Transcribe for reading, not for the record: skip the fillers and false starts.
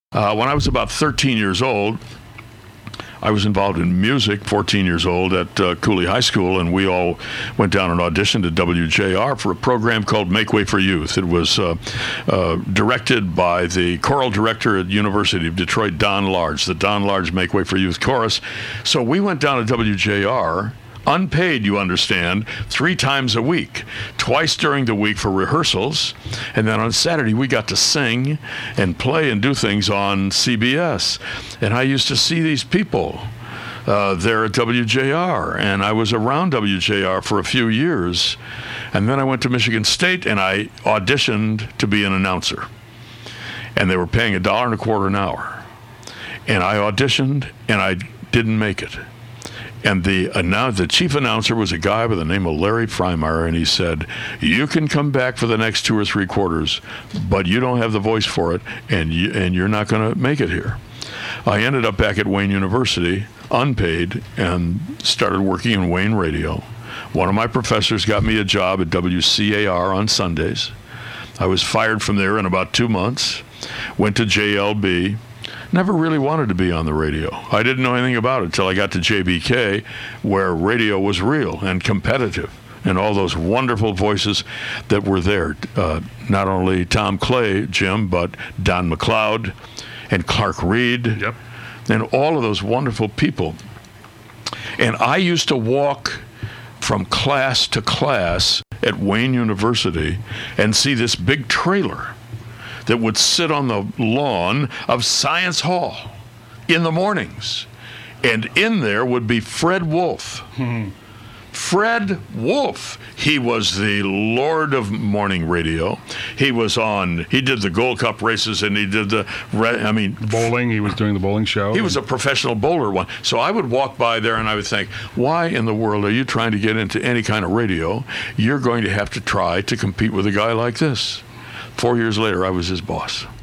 When I was about 13 years old, I was involved in music, 14 years old, at Cooley High School, and we all went down and auditioned at WJR for a program called Make Way for Youth. It was directed by the choral director at University of Detroit, Don Large, the Don Large Make Way for Youth Chorus. So we went down to WJR, unpaid, you understand, 3 times a week, twice during the week for rehearsals, and then on Saturday we got to sing and play and do things on CBS. And I used to see these people there at WJR, and I was around WJR for a few years, and then I went to Michigan State and I auditioned to be an announcer, and they were paying $1.25 an hour, and I auditioned and I didn't make it. And the chief announcer was a guy by the name of Larry Freimeyer, and he said, "You can come back for the next 2 or 3 quarters, but you don't have the voice for it, and you're not going to make it here." I ended up back at Wayne University, unpaid, and started working in Wayne Radio. One of my professors got me a job at WCAR on Sundays. I was fired from there in about 2 months, went to JLB. Never really wanted to be on the radio. I didn't know anything about it until I got to JBK, where radio was real and competitive, and all those wonderful voices that were there. Not only Tom Clay, Jim, but Don McLeod and Clark Reed, Yep. and all of those wonderful people. And I used to walk from class to class at Wayne University and see this big trailer that would sit on the lawn of Science Hall in the mornings. And in there would be Fred Wolf. Fred Wolf. He was the lord of morning radio. He did the Gold Cup races, and he did bowling. He was doing the bowling show. He was a professional bowler one. So I would walk by there and I would think, why in the world are you trying to get into any kind of radio? You're going to have to try to compete with a guy like this. 4 years later, I was his boss.